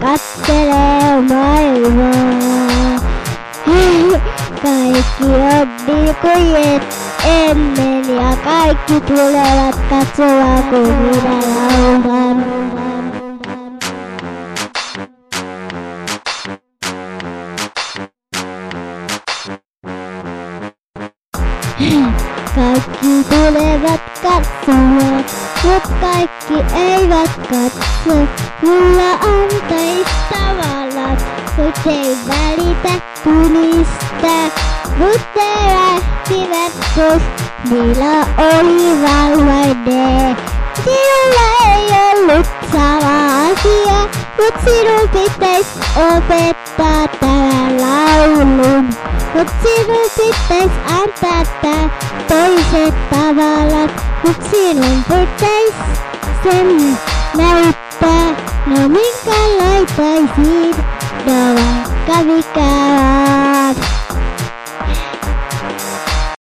katselee maailmaa. Kaikki on niin kuin ennen ja kaikki tulevat katsomaan kun minä laulan. Kaikki tulevat katsomaan, mut kaikki eivät katso. Mulla on tavallaan, mut ei välitä tunista. Mut ne lähtivät pois, niillä oli valvoine. Sinulla ei ollut sama asia, mut sinun pitäis opettaa tämän laulun. Mut sinun pitäis antaa tää toiset tavallaan, mut sinun pitäis sen näyttää. No minkä laitaisin, no vaikka mikä.